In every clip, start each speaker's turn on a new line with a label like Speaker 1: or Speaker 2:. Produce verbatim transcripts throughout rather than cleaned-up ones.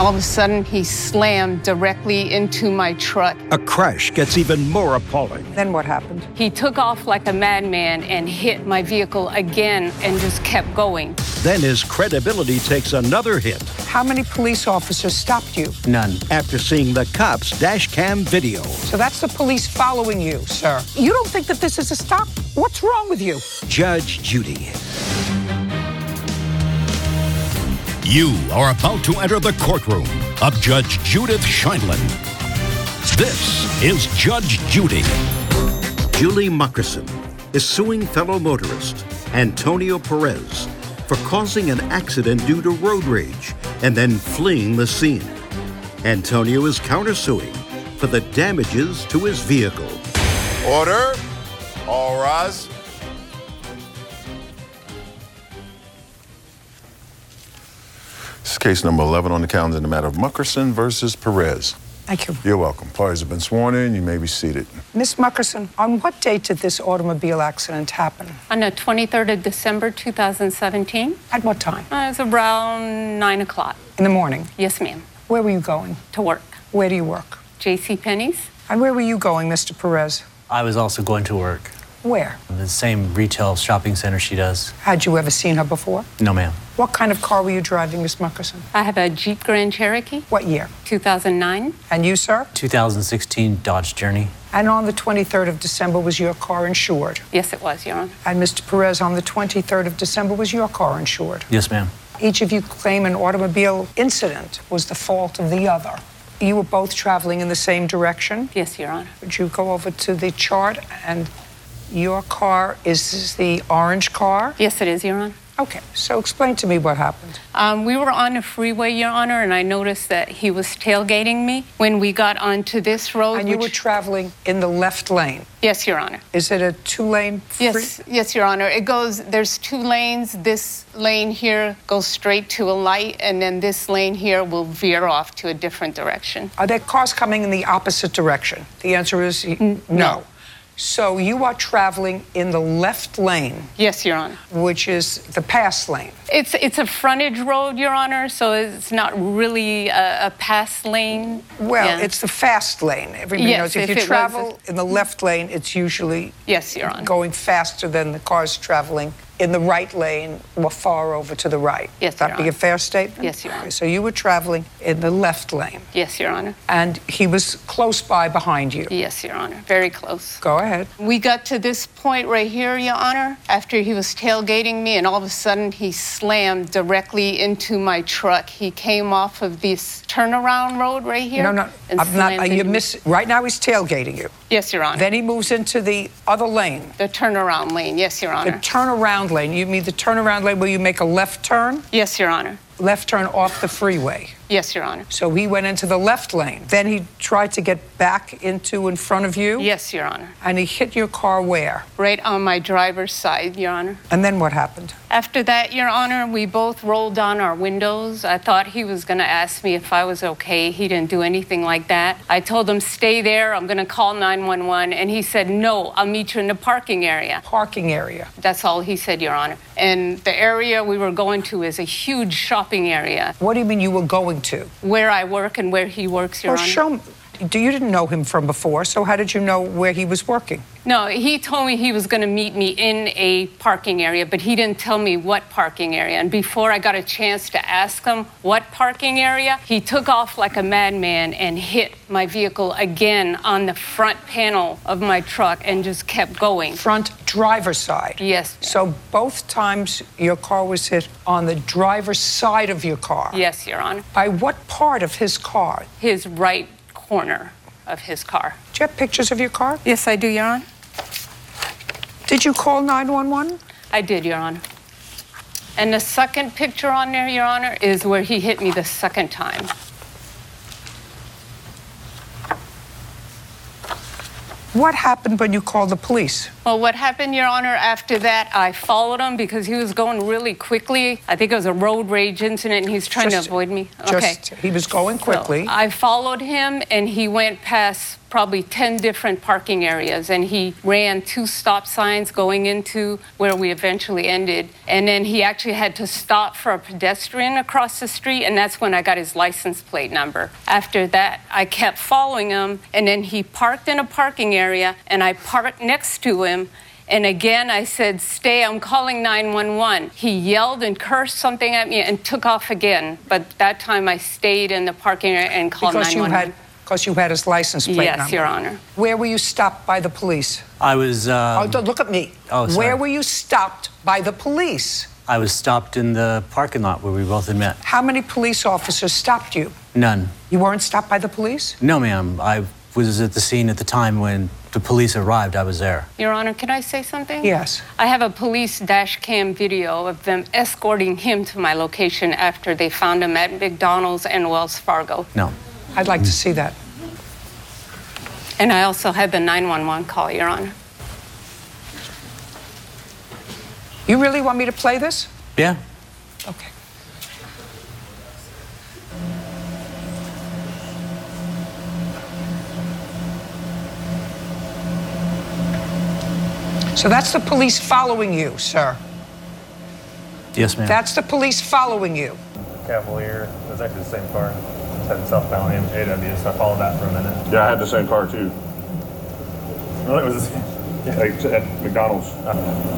Speaker 1: All of a sudden, he slammed directly into my truck.
Speaker 2: A crash gets even more appalling.
Speaker 3: Then what happened?
Speaker 1: He took off like a madman and hit my vehicle again and just kept going.
Speaker 2: Then his credibility takes another hit.
Speaker 3: How many police officers stopped you?
Speaker 4: None.
Speaker 2: After seeing the cops' dash cam video.
Speaker 3: So that's the police following you, sir. You don't think that this is a stop? What's wrong with you?
Speaker 2: Judge Judy.
Speaker 5: You are about to enter the courtroom of Judge Judith Sheindlin. This is Judge Judy.
Speaker 2: Julie Muckerson is suing fellow motorist Antonio Perez for causing an accident due to road rage and then fleeing the scene. Antonio is countersuing for the damages to his vehicle.
Speaker 6: Order. All rise. This is case number eleven on the calendar in the matter of Muckerson versus Perez.
Speaker 3: Thank you.
Speaker 6: You're welcome. Parties have been sworn in. You may be seated.
Speaker 3: Miss Muckerson, on what date did this automobile accident happen?
Speaker 1: On the twenty-third of December, two thousand seventeen.
Speaker 3: At what time?
Speaker 1: Uh, it was around nine o'clock.
Speaker 3: In the morning?
Speaker 1: Yes, ma'am.
Speaker 3: Where were you going?
Speaker 1: To work.
Speaker 3: Where do you work?
Speaker 1: J C Penney's.
Speaker 3: And where were you going, Mister Perez?
Speaker 4: I was also going to work.
Speaker 3: Where?
Speaker 4: The same retail shopping center she does.
Speaker 3: Had you ever seen her before?
Speaker 4: No, ma'am.
Speaker 3: What kind of car were you driving, Miss Muckerson?
Speaker 1: I have a Jeep Grand Cherokee.
Speaker 3: What year?
Speaker 1: two thousand nine.
Speaker 3: And you, sir?
Speaker 4: two thousand sixteen Dodge Journey.
Speaker 3: And on the twenty-third of December, was your car insured?
Speaker 1: Yes, it was, Your Honor.
Speaker 3: And Mister Perez, on the twenty-third of December, was your car insured?
Speaker 4: Yes, ma'am.
Speaker 3: Each of you claim an automobile incident was the fault of the other. You were both traveling in the same direction?
Speaker 1: Yes, Your Honor.
Speaker 3: Would you go over to the chart? And your car is the orange car?
Speaker 1: Yes, it is, Your Honor.
Speaker 3: Okay, so explain to me what happened.
Speaker 1: Um, we were on the freeway, Your Honor, and I noticed that he was tailgating me when we got onto this road.
Speaker 3: And you
Speaker 1: which...
Speaker 3: were traveling in the left lane?
Speaker 1: Yes, Your Honor.
Speaker 3: Is it a two-lane free?
Speaker 1: Yes, yes, Your Honor. It goes, there's two lanes. This lane here goes straight to a light, and then this lane here will veer off to a different direction.
Speaker 3: Are there cars coming in the opposite direction? The answer is
Speaker 1: N-
Speaker 3: no.
Speaker 1: no.
Speaker 3: So you are traveling in the left lane.
Speaker 1: Yes, Your Honor.
Speaker 3: Which is the pass lane.
Speaker 1: It's it's a frontage road, Your Honor, so it's not really a, a pass lane.
Speaker 3: Well,
Speaker 1: yeah.
Speaker 3: It's the fast lane. Everybody
Speaker 1: yes,
Speaker 3: knows if,
Speaker 1: if
Speaker 3: you travel
Speaker 1: was...
Speaker 3: in the left lane, it's usually
Speaker 1: yes, Your Honor.
Speaker 3: going faster than the cars traveling in the right lane or far over to the right.
Speaker 1: Yes,
Speaker 3: That
Speaker 1: Your
Speaker 3: be
Speaker 1: Honor.
Speaker 3: a fair statement?
Speaker 1: Yes, Your Honor.
Speaker 3: Okay, so you were traveling in the left lane.
Speaker 1: Yes, Your Honor.
Speaker 3: And he was close by behind you.
Speaker 1: Yes, Your Honor. Very close.
Speaker 3: Go ahead.
Speaker 1: We got to this point right here, Your Honor, after he was tailgating me, and all of a sudden he slammed directly into my truck. He came off of this turnaround road right here.
Speaker 3: No, no,
Speaker 1: and
Speaker 3: I'm not.
Speaker 1: slammed
Speaker 3: You
Speaker 1: into-
Speaker 3: miss. Right now, he's tailgating you.
Speaker 1: Yes, Your Honor.
Speaker 3: Then he moves into the other lane.
Speaker 1: The turnaround lane. Yes, Your Honor.
Speaker 3: The turnaround lane. You mean the turnaround lane where you make a left turn?
Speaker 1: Yes, Your Honor.
Speaker 3: Left turn off the freeway.
Speaker 1: Yes, Your Honor.
Speaker 3: So he went into the left lane. Then he tried to get back into in front of you.
Speaker 1: Yes, Your Honor.
Speaker 3: And he hit your car where?
Speaker 1: Right on my driver's side, Your Honor.
Speaker 3: And then what happened?
Speaker 1: After that, Your Honor, we both rolled down our windows. I thought he was going to ask me if I was okay. He didn't do anything like that. I told him, stay there. I'm going to call nine one one. And he said, no, I'll meet you in the parking area.
Speaker 3: Parking area.
Speaker 1: That's all he said, Your Honor. And the area we were going to is a huge shopping area.
Speaker 3: What do you mean you were going to?
Speaker 1: Where I work and where he works, Your
Speaker 3: Well,
Speaker 1: Honor.
Speaker 3: show me. Do you didn't know him from before, so how did you know where he was working?
Speaker 1: No, he told me he was going to meet me in a parking area, but he didn't tell me what parking area. And before I got a chance to ask him what parking area, he took off like a madman and hit my vehicle again on the front panel of my truck and just kept going.
Speaker 3: Front driver's side?
Speaker 1: Yes.
Speaker 3: So both times your car was hit on the driver's side of your car?
Speaker 1: Yes, Your Honor.
Speaker 3: By what part of his car?
Speaker 1: His right corner of his car.
Speaker 3: Do you have pictures of your car?
Speaker 1: Yes, I do, Your Honor.
Speaker 3: Did you call nine one one?
Speaker 1: I did, Your Honor. And the second picture on there, Your Honor, is where he hit me the second time.
Speaker 3: What happened when you called the police?
Speaker 1: Well, what happened, Your Honor, after that, I followed him because he was going really quickly. I think it was a road rage incident, and he's trying
Speaker 3: Just-
Speaker 1: to avoid me.
Speaker 3: Just, he was going quickly.
Speaker 1: So I followed him, and he went past probably ten different parking areas, and he ran two stop signs going into where we eventually ended. And then he actually had to stop for a pedestrian across the street, and that's when I got his license plate number. After that, I kept following him, and then he parked in a parking area, and I parked next to him. And again, I said, stay, I'm calling nine one one. He yelled and cursed something at me and took off again. But that time I stayed in the parking area and called
Speaker 3: Because you
Speaker 1: nine one one.
Speaker 3: had, because you had his license plate
Speaker 1: Yes,
Speaker 3: number.
Speaker 1: Your Honor.
Speaker 3: Where were you stopped by the police?
Speaker 4: I was, um,
Speaker 3: oh, don't look at me.
Speaker 4: oh, sorry.
Speaker 3: Where were you stopped by the police?
Speaker 4: I was stopped in the parking lot where we both had met.
Speaker 3: How many police officers stopped you?
Speaker 4: None.
Speaker 3: You weren't stopped by the police?
Speaker 4: No, ma'am. I was at the scene at the time when the police arrived. I was there.
Speaker 1: Your Honor, can I say something?
Speaker 3: Yes.
Speaker 1: I have a police dash cam video of them escorting him to my location after they found him at McDonald's and Wells Fargo.
Speaker 4: No.
Speaker 3: I'd like to see that.
Speaker 1: And I also had the nine one one call, Your Honor.
Speaker 3: You really want me to play this?
Speaker 4: Yeah.
Speaker 3: Okay. So that's the police following you, sir.
Speaker 4: Yes, ma'am.
Speaker 3: That's the police following you.
Speaker 7: Cavalier. It was actually the same car. It's heading southbound A W, so I followed that for a minute.
Speaker 6: Yeah, I had the same car too.
Speaker 7: Well, it was
Speaker 6: Yeah, like at McDonald's.
Speaker 7: Uh,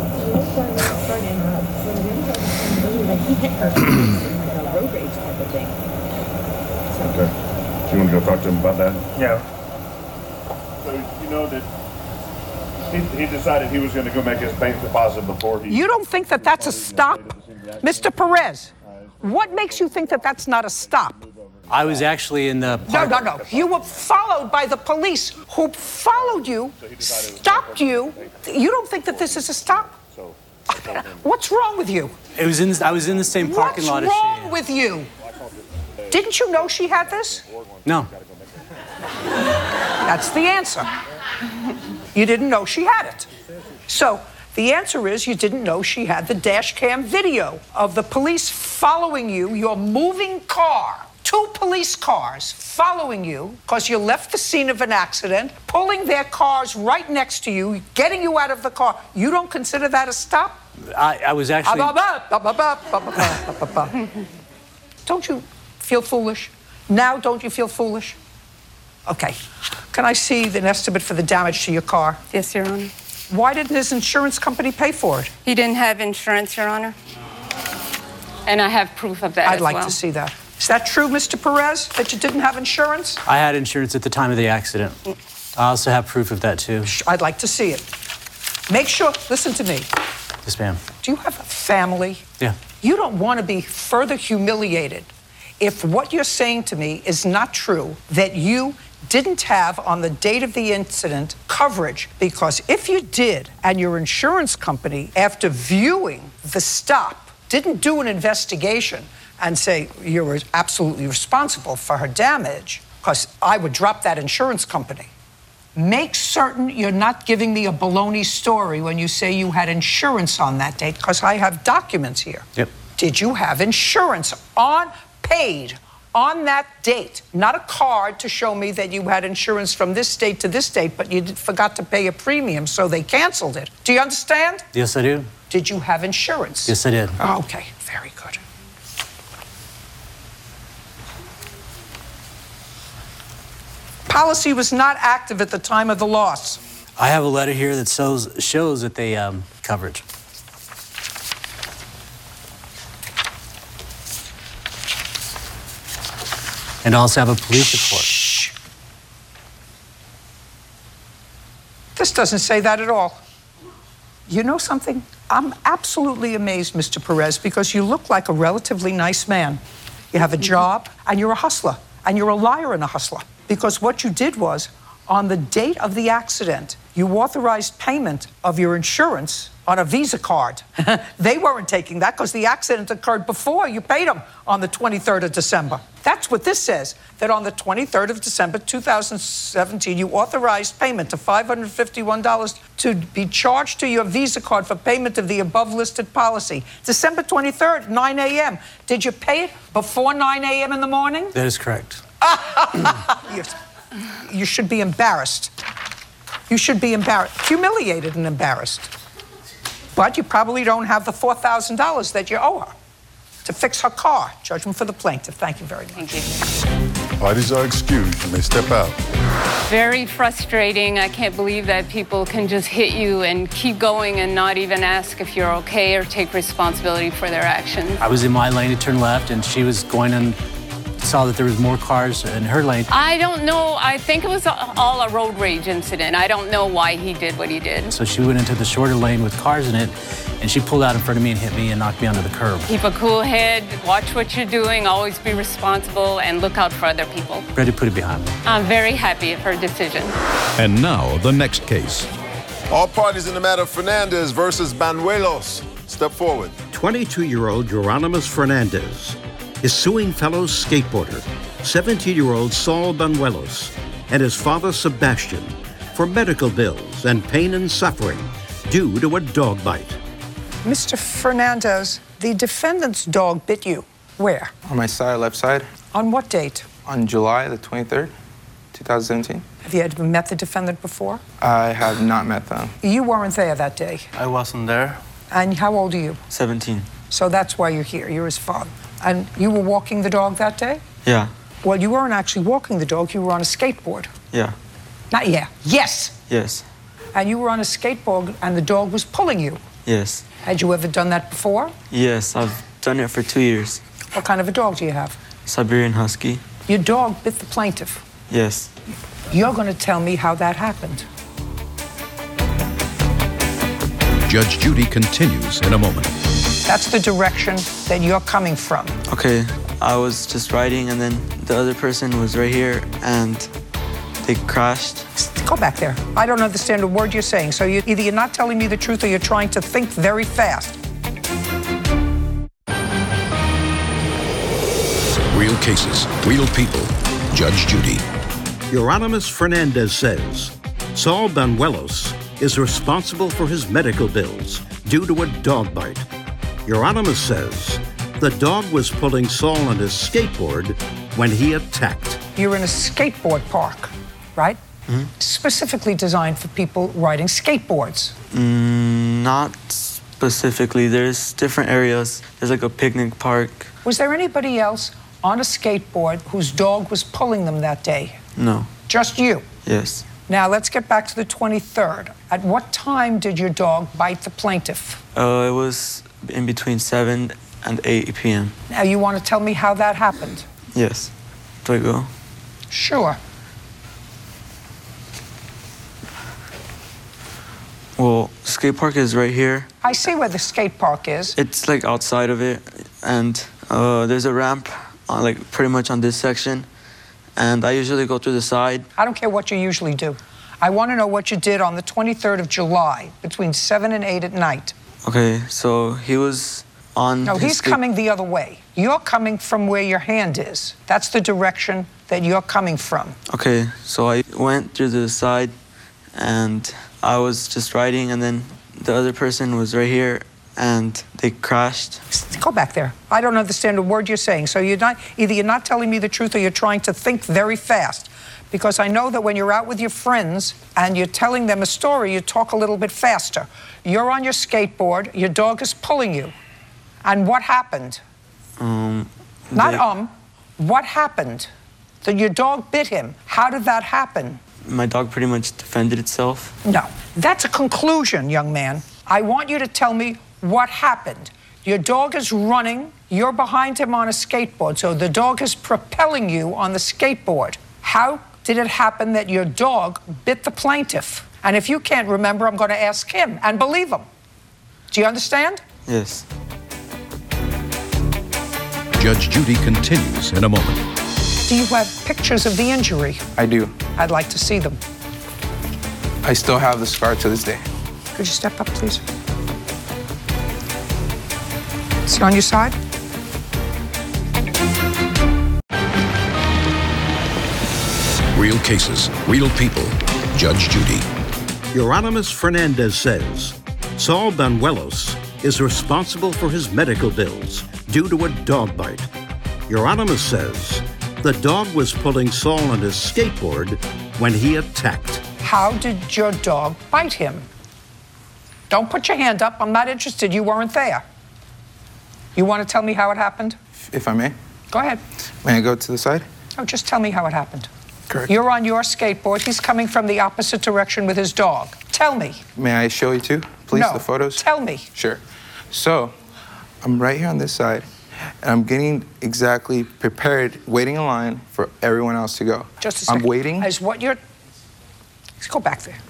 Speaker 6: Okay. You want to go talk to him about that?
Speaker 7: yeah.
Speaker 6: So you know that he, he decided he was going to go make his bank deposit before he.
Speaker 3: You don't think that that's a stop? Mister Perez, what makes you think that that's not a stop?
Speaker 4: I was actually in the
Speaker 3: No,
Speaker 4: park.
Speaker 3: no, no. You were followed by the police who followed you, stopped you. You don't think that this is a stop? What's wrong with you?
Speaker 4: It was in. I was in the same parking
Speaker 3: What's
Speaker 4: lot as
Speaker 3: wrong
Speaker 4: she.
Speaker 3: with you? Didn't you know she had this?
Speaker 4: No.
Speaker 3: That's the answer. You didn't know she had it. So the answer is you didn't know she had the dash cam video of the police following you, your moving car. Two police cars following you because you left the scene of an accident, pulling their cars right next to you, getting you out of the car. You don't consider that a stop?
Speaker 4: I, I was actually.
Speaker 3: Don't you feel foolish? Now don't you feel foolish? Okay. Can I see an estimate for the damage to your car?
Speaker 1: Yes, Your Honor.
Speaker 3: Why didn't his insurance company pay for it?
Speaker 1: He didn't have insurance, Your Honor. And I have proof of that
Speaker 3: I'd
Speaker 1: as
Speaker 3: like
Speaker 1: well.
Speaker 3: to see that. Is that true, Mister Perez, that you didn't have insurance?
Speaker 4: I had insurance at the time of the accident. I also have proof of that too.
Speaker 3: I'd like to see it. Make sure, listen to me.
Speaker 4: Yes, ma'am.
Speaker 3: Do you have a family?
Speaker 4: Yeah.
Speaker 3: You don't want to be further humiliated if what you're saying to me is not true, that you didn't have on the date of the incident coverage, because if you did and your insurance company, after viewing the stop, didn't do an investigation and say you're absolutely responsible for her damage, because I would drop that insurance company. Make certain you're not giving me a baloney story when you say you had insurance on that date, because I have documents here.
Speaker 4: Yep.
Speaker 3: Did you have insurance on, paid on that date? Not a card to show me that you had insurance from this date to this date, but you did, forgot to pay a premium, so they canceled it. Do you understand?
Speaker 4: Yes, I do.
Speaker 3: Did you have insurance?
Speaker 4: Yes, I did.
Speaker 3: Oh, okay, very good. Policy was not active at the time of the loss.
Speaker 4: I have a letter here that shows shows that they um, coverage. And I also have a police report.
Speaker 3: Shh. This doesn't say that at all. You know something? I'm absolutely amazed, Mister Perez, because you look like a relatively nice man. You have a job, and you're a hustler, and you're a liar and a hustler. Because what you did was, on the date of the accident, You authorized payment of your insurance on a Visa card. They weren't taking that because the accident occurred before you paid them on the twenty-third of December. That's what this says, that on the twenty-third of December, two thousand seventeen, you authorized payment of five hundred fifty-one dollars to be charged to your Visa card for payment of the above-listed policy. December twenty-third, nine a m Did you pay it before nine a m in the morning?
Speaker 4: That is correct.
Speaker 3: you, you should be embarrassed. You should be embarrassed, humiliated and embarrassed. But you probably don't have the four thousand dollars that you owe her to fix her car. Judgment for the plaintiff. Thank you very much.
Speaker 1: Thank you.
Speaker 8: Parties are excused. You may step out.
Speaker 1: Very frustrating. I can't believe that people can just hit you and keep going and not even ask if you're okay or take responsibility for their actions.
Speaker 4: I was in my lane to turn left, and she was going and saw that there was more cars in her lane.
Speaker 1: I don't know. I think it was all a road rage incident. I don't know why he did what he did.
Speaker 4: So she went into the shorter lane with cars in it, and she pulled out in front of me and hit me and knocked me onto the curb.
Speaker 1: Keep a cool head, watch what you're doing, always be responsible, and look out for other people.
Speaker 4: Ready to put it behind me.
Speaker 1: I'm very happy of her decision.
Speaker 5: And now, the next case.
Speaker 9: All parties in the matter of Fernandez versus Banuelos. Step forward.
Speaker 2: twenty-two-year-old Geronimus Fernandez is suing fellow skateboarder, seventeen-year-old Saul Banuelos, and his father Sebastian for medical bills and pain and suffering due to a dog bite.
Speaker 3: Mister Fernandez, the defendant's dog bit you. Where?
Speaker 10: On my side, left side.
Speaker 3: On what date?
Speaker 10: On July the twenty-third, two thousand seventeen.
Speaker 3: Have you ever met the defendant before?
Speaker 10: I have not met them.
Speaker 3: You weren't there that day.
Speaker 11: I wasn't there.
Speaker 3: And how old are you?
Speaker 11: seventeen.
Speaker 3: So that's why you're here. You're his father. And you were walking the dog that day?
Speaker 11: Yeah.
Speaker 3: Well, you weren't actually walking the dog. You were on a skateboard.
Speaker 11: Yeah.
Speaker 3: Not yeah. Yes.
Speaker 11: Yes.
Speaker 3: And you were on a skateboard and the dog was pulling you.
Speaker 11: Yes.
Speaker 3: Had you ever done that before?
Speaker 11: Yes, I've done it for two years.
Speaker 3: What kind of a dog do you have?
Speaker 11: Siberian Husky.
Speaker 3: Your dog bit the plaintiff.
Speaker 11: Yes.
Speaker 3: You're going to tell me how that happened.
Speaker 5: Judge Judy continues in a moment.
Speaker 3: That's the direction that you're coming from.
Speaker 11: Okay, I was just riding and then the other person was right here and they crashed.
Speaker 3: Go back there. I don't understand a word you're saying. So you, either you're not telling me the truth or you're trying to think very fast.
Speaker 5: Real cases, real people. Judge Judy.
Speaker 2: Geronimus Fernandez says Saul Banuelos is responsible for his medical bills due to a dog bite. Geronimus says the dog was pulling Saul on his skateboard when he attacked.
Speaker 3: You're in a skateboard park, right?
Speaker 11: Mm-hmm.
Speaker 3: Specifically designed for people riding skateboards.
Speaker 11: Mm, not specifically. There's different areas. There's like a picnic park.
Speaker 3: Was there anybody else on a skateboard whose dog was pulling them that day?
Speaker 11: No.
Speaker 3: Just you?
Speaker 11: Yes.
Speaker 3: Now, let's get back to the twenty-third. At what time did your dog bite the plaintiff?
Speaker 11: Uh, it was in between seven and eight p m
Speaker 3: Now, you want to tell me how that happened?
Speaker 11: Yes. Do I go?
Speaker 3: Sure.
Speaker 11: Well, skate park is right here.
Speaker 3: I see where the skate park is.
Speaker 11: It's like outside of it, and uh, there's a ramp, on, like pretty much on this section, and I usually go through the side.
Speaker 3: I don't care what you usually do. I want to know what you did on the twenty-third of July between seven and eight at night.
Speaker 11: Okay, so he was on.
Speaker 3: No,
Speaker 11: his
Speaker 3: he's
Speaker 11: skate-
Speaker 3: coming the other way. You're coming from where your hand is. That's the direction that you're coming from.
Speaker 11: Okay, so I went through the side, and I was just riding, and then the other person was right here, and they crashed.
Speaker 3: Go back there. I don't understand a word you're saying. So you're not, either you're not telling me the truth or you're trying to think very fast. Because I know that when you're out with your friends and you're telling them a story, you talk a little bit faster. You're on your skateboard, your dog is pulling you. And what happened?
Speaker 11: Um,
Speaker 3: Not
Speaker 11: they-
Speaker 3: um, what happened? That your dog bit him. How did that happen?
Speaker 11: My dog pretty much defended itself.
Speaker 3: No, that's a conclusion, young man. I want you to tell me what happened. Your dog is running, you're behind him on a skateboard, so the dog is propelling you on the skateboard. How did it happen that your dog bit the plaintiff? And if you can't remember, I'm going to ask him and believe him. Do you understand?
Speaker 11: Yes.
Speaker 5: Judge Judy continues in a moment.
Speaker 3: Do you have pictures of the injury?
Speaker 10: I do.
Speaker 3: I'd like to see them.
Speaker 10: I still have the scar to this day.
Speaker 3: Could you step up, please? Sit on your side.
Speaker 5: Real cases, real people. Judge Judy.
Speaker 2: Euronymous Fernandez says Saul Banuelos is responsible for his medical bills due to a dog bite. Euronymous says the dog was pulling Saul on his skateboard when he attacked.
Speaker 3: How did your dog bite him? Don't put your hand up. I'm not interested. You weren't there. You want to tell me how it happened?
Speaker 10: If I may.
Speaker 3: Go ahead.
Speaker 10: May I go to the side?
Speaker 3: Oh, just tell me how it happened.
Speaker 10: Correct.
Speaker 3: You're on your skateboard. He's coming from the opposite direction with his dog. Tell me.
Speaker 10: May I show you too, please,
Speaker 3: no.
Speaker 10: the photos?
Speaker 3: Tell me.
Speaker 10: Sure. So, I'm right here on this side, and I'm getting exactly prepared, waiting in line for everyone else to go.
Speaker 3: Just a second.
Speaker 10: I'm waiting.
Speaker 3: As what you're... Let's go back there.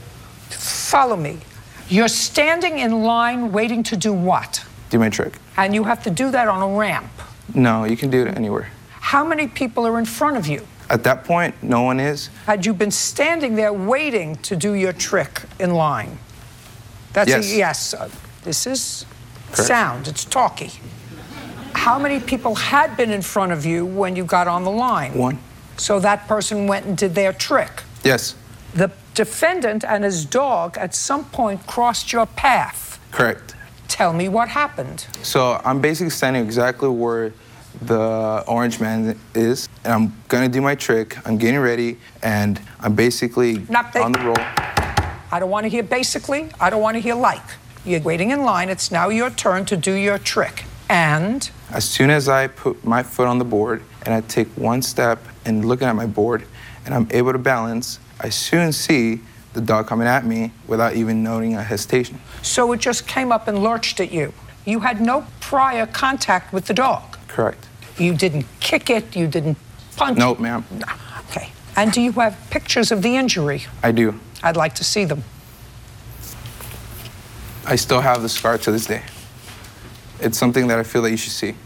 Speaker 3: Follow me. You're standing in line waiting to do what?
Speaker 10: Do my trick.
Speaker 3: And you have to do that on a ramp.
Speaker 10: No, you can do it anywhere.
Speaker 3: How many people are in front of you?
Speaker 10: At that point, no one is.
Speaker 3: Had you been standing there waiting to do your trick in line? That's
Speaker 10: yes.
Speaker 3: A yes. Uh, this is
Speaker 10: Correct.
Speaker 3: Sound. It's talky. How many people had been in front of you when you got on the line?
Speaker 10: One.
Speaker 3: So that person went and did their trick?
Speaker 10: Yes.
Speaker 3: The defendant and his dog at some point crossed your path.
Speaker 10: Correct.
Speaker 3: Tell me what happened.
Speaker 10: So I'm basically standing exactly where the orange man is, and I'm gonna do my trick. I'm getting ready, and I'm basically
Speaker 3: Not ba-
Speaker 10: on the roll.
Speaker 3: I don't want to hear basically. I don't want to hear like. You're waiting in line. It's now your turn to do your trick. And?
Speaker 10: As soon as I put my foot on the board, and I take one step and looking at my board, and I'm able to balance, I soon see the dog coming at me without even noting a hesitation.
Speaker 3: So it just came up and lurched at you. You had no prior contact with the dog.
Speaker 10: Correct.
Speaker 3: You didn't kick it, you didn't punch
Speaker 10: Nope,
Speaker 3: it?
Speaker 10: ma'am.
Speaker 3: No. Okay. And do you have pictures of the injury?
Speaker 10: I do.
Speaker 3: I'd like to see them.
Speaker 10: I still have the scar to this day. It's something that I feel that you should see.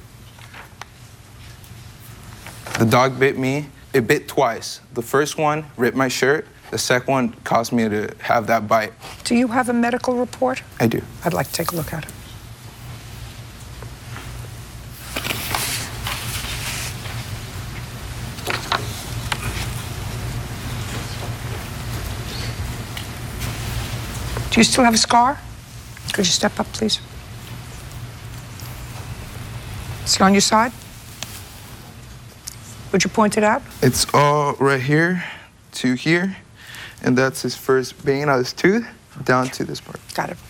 Speaker 10: The dog bit me. It bit twice. The first one ripped my shirt. The second one caused me to have that bite.
Speaker 3: Do you have a medical report?
Speaker 10: I do.
Speaker 3: I'd like to take a look at it. Do you still have a scar? Could you step up, please? Is it on your side? Would you point it out?
Speaker 10: It's all right here to here, and that's his first banging out his tooth down to this part.
Speaker 3: Got it.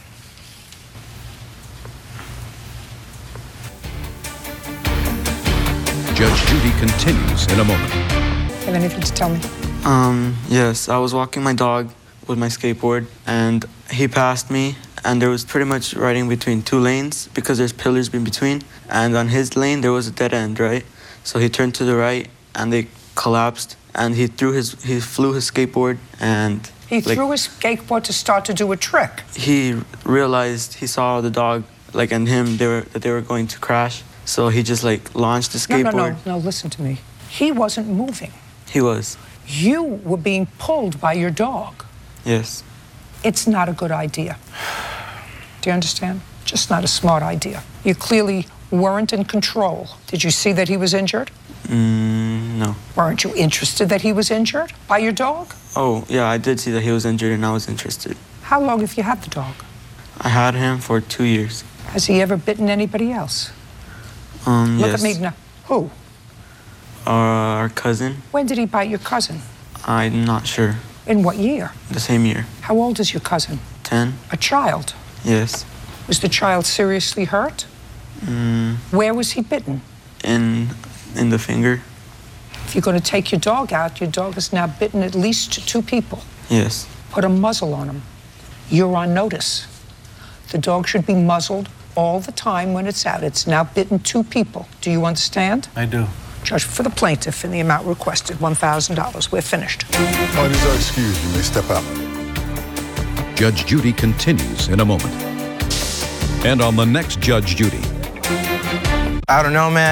Speaker 5: Judge Judy continues in a moment.
Speaker 3: Have anything to tell me?
Speaker 11: Um, yes, I was walking my dog with my skateboard, and he passed me, and there was pretty much riding between two lanes because there's pillars in between, and on his lane there was a dead end, right? So he turned to the right, and they collapsed, and he threw his, he flew his skateboard, and
Speaker 3: He
Speaker 11: like,
Speaker 3: threw his skateboard to start to do a trick.
Speaker 11: he realized he saw the dog, like, and him, they were, that they were going to crash, so he just, like, launched the
Speaker 3: No,
Speaker 11: skateboard.
Speaker 3: no, no, no, listen to me. He wasn't moving.
Speaker 11: He was.
Speaker 3: You were being pulled by your dog.
Speaker 11: Yes.
Speaker 3: It's not a good idea. Do you understand? Just not a smart idea. You clearly weren't in control. Did you see that he was injured?
Speaker 11: Mm, no.
Speaker 3: Weren't you interested that he was injured by your dog?
Speaker 11: Oh, yeah, I did see that he was injured, and I was interested.
Speaker 3: How long have you had the dog?
Speaker 11: I had him for two years.
Speaker 3: Has he ever bitten anybody else?
Speaker 11: Um,
Speaker 3: Look
Speaker 11: yes.
Speaker 3: at me now. Who?
Speaker 11: Uh, our cousin.
Speaker 3: When did he bite your cousin?
Speaker 11: I'm not sure.
Speaker 3: In what year?
Speaker 11: The same year.
Speaker 3: How old is your cousin?
Speaker 11: Ten.
Speaker 3: A child.
Speaker 11: Yes.
Speaker 3: Was the child seriously hurt?
Speaker 11: Mm,
Speaker 3: Where was he bitten?
Speaker 11: in, in the finger.
Speaker 3: If you're going to take your dog out, your dog has now bitten at least two people.
Speaker 11: Yes.
Speaker 3: Put a muzzle on him. You're on notice. The dog should be muzzled all the time when it's out. It's now bitten two people. Do you understand?
Speaker 4: I do.
Speaker 3: Judge for the plaintiff in the amount requested, one thousand dollars. We're finished.
Speaker 8: Parties are excused. You may step out.
Speaker 5: Judge Judy continues in a moment. And on the next Judge Judy.
Speaker 10: I don't know, man.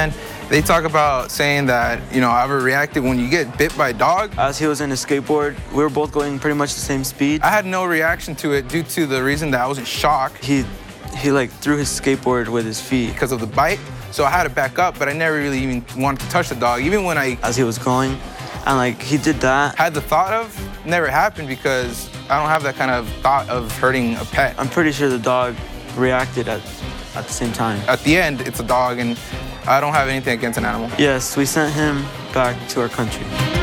Speaker 10: They talk about saying that, you know, I overreacted when you get bit by a dog.
Speaker 11: As he was in his skateboard, we were both going pretty much the same speed.
Speaker 10: I had no reaction to it due to the reason that I was in shock.
Speaker 11: He, he like threw his skateboard with his feet.
Speaker 10: Because of the bite, so I had to back up, but I never really even wanted to touch the dog, even when I...
Speaker 11: As he was going, and like, he did that.
Speaker 10: Had the thought of, never happened because I don't have that kind of thought of hurting a pet.
Speaker 11: I'm pretty sure the dog reacted at, at the same time.
Speaker 10: At the end, it's a dog, and I don't have anything against an animal.
Speaker 11: Yes, we sent him back to our country.